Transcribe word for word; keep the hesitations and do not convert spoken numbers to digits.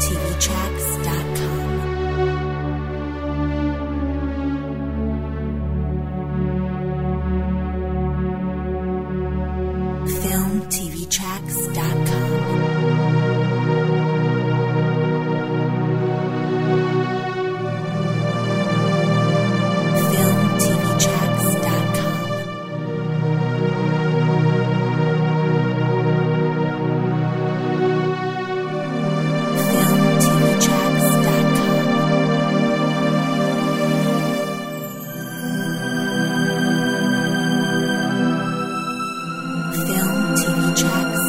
tracks dot com. film t v tracks dot com. film t v tracks dot com. film t v tracks dot com. film t v tracks